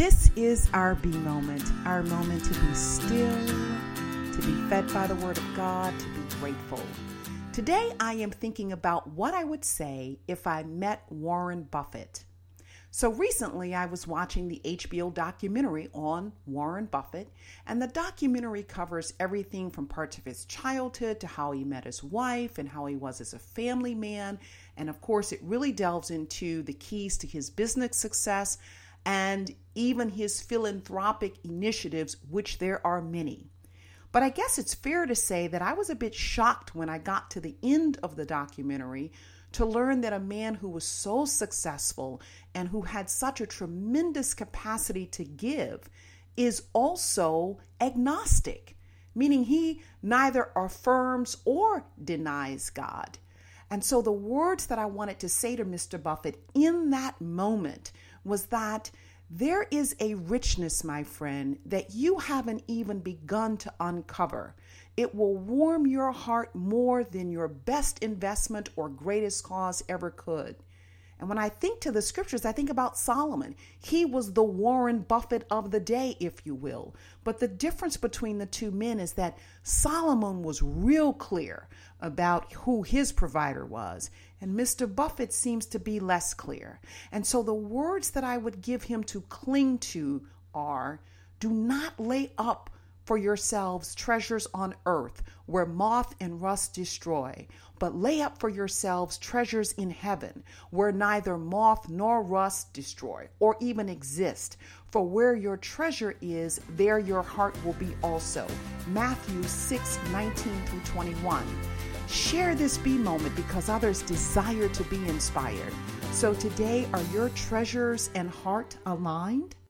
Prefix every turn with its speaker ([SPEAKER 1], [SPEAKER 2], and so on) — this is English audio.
[SPEAKER 1] This is our B moment, our moment to be still, to be fed by the Word of God, to be grateful. Today I am thinking about what I would say if I met Warren Buffett. So recently I was watching the HBO documentary on Warren Buffett, and the documentary covers everything from parts of his childhood to how he met his wife and how he was as a family man. And of course, it really delves into the keys to his business success and even his philanthropic initiatives, which there are many. But I guess it's fair to say that I was a bit shocked when I got to the end of the documentary to learn that a man who was so successful and who had such a tremendous capacity to give is also agnostic, meaning he neither affirms or denies God. And so the words that I wanted to say to Mr. Buffett in that moment was that there is a richness, my friend, that you haven't even begun to uncover. It will warm your heart more than your best investment or greatest cause ever could. And when I think to the scriptures, I think about Solomon. He was the Warren Buffett of the day, if you will. But the difference between the two men is that Solomon was real clear about who his provider was, and Mr. Buffett seems to be less clear. And so the words that I would give him to cling to are, do not lay up for yourselves treasures on earth where moth and rust destroy, but lay up for yourselves treasures in heaven where neither moth nor rust destroy or even exist. For where your treasure is, there your heart will be also. Matthew 6:19-21. Share this B moment because others desire to be inspired. So today, are your treasures and heart aligned?